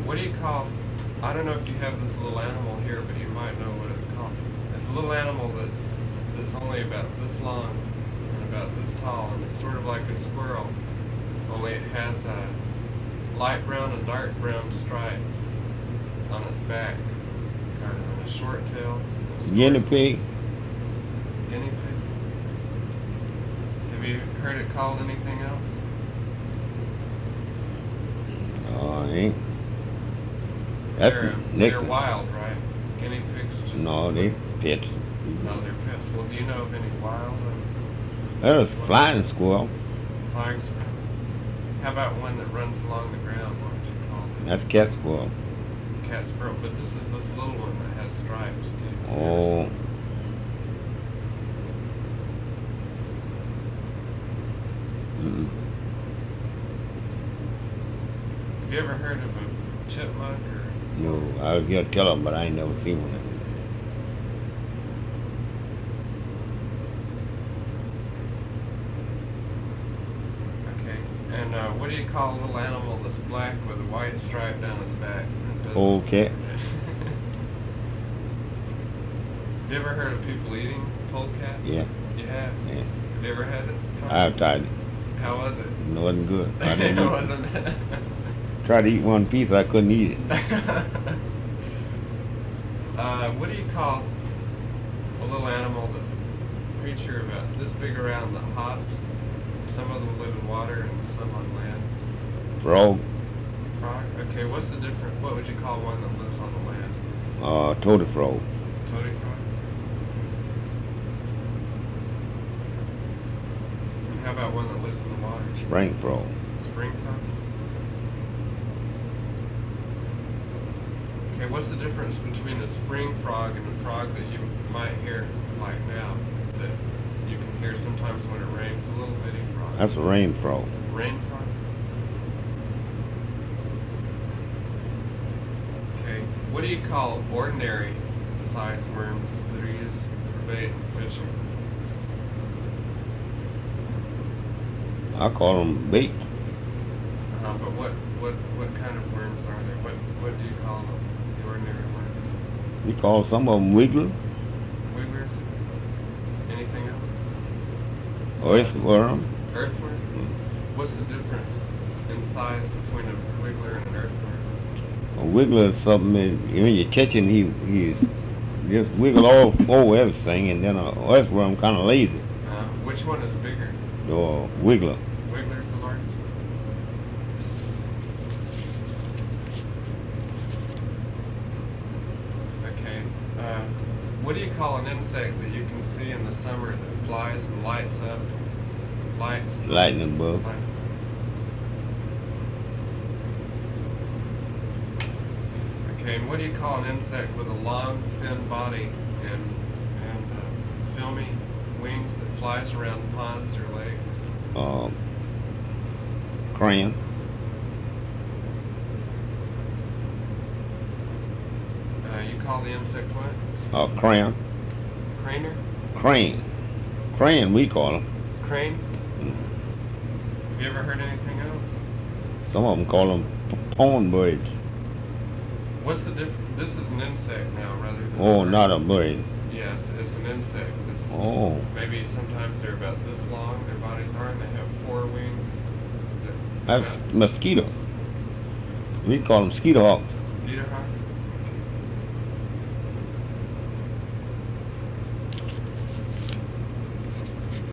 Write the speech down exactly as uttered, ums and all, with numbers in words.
what do you call, I don't know if you have this little animal here, but you might know what it's called. It's a little animal that's that's only about this long and about this tall, and it's sort of like a squirrel, only it has uh, light brown and dark brown stripes on its back, kind of and a short tail. Guinea pig. Guinea pig. Have you heard it called anything else? Oh, ain't. They're, That's they're next. wild, right? Guinea pigs just... No, they pets. No, they're pets. Well, do you know of any wild or There's flying squirrel. flying squirrel? How about one that runs along the ground? What would you call it? That's cat squirrel. Cat squirrel. But this is this little one that has stripes, too. Oh. Mm. Have you ever heard of a chipmunk or... No, I was gonna tell them, but I ain't never seen one. Okay. And uh, what do you call a little animal that's black with a white stripe down its back? It doesn't- Old cat. Have you ever heard of people eating polecat? Yeah, You have? yeah. Have you ever had it? I've tried it. How was it? It wasn't good. I It didn't eat. wasn't. Tried to eat one piece, I couldn't eat it. uh, what do you call a little animal that's a creature about this big around that hops? Some of them live in water and some on land. Frog, Frog? Okay, what's the difference? What would you call one that lives on the land? uh, toady frog. Toady frog? And how about one that lives in the water? Spring frog. Spring frog? Okay, what's the difference between a spring frog and a frog that you might hear like now, that you can hear sometimes when it rains, a little bitty frog? That's a rain frog. Rain frog? Okay, what do you call ordinary sized worms that are used for bait and fishing? I call them bait. Uh, but what, what, what kind of worms are there? What, what do you call them? The ordinary worms? We call some of them wiggler, Wigglers? Anything else? earthworm. Earthworm? What's the difference in size between a wiggler and an earthworm? A wiggler is something that when you catch him, he he just wiggle all over everything, and then a earthworm kind of lazy. Uh, which one is bigger? The uh, wiggler. Wiggler's the largest one. Okay. Uh, what do you call an insect that you can see in the summer that flies and lights up? Lights. Lightning bug. Light. Okay, and what do you call an insect with a long, thin body and and uh, filmy wings that flies around ponds or lakes? Uh, crayon. Uh, you call the insect what? Uh, crayon. Craner? Crane. Crane, we call them. Crane? Mm. Have you ever heard anything else? Some of them call them pond birds. What's the difference? This is an insect now rather than... Oh, a bird. not a bird. Yes, it's an insect. It's, Oh, maybe sometimes they're about this long, their bodies are, and they have four wings. That, that's mosquito. We call them mosquito hawks.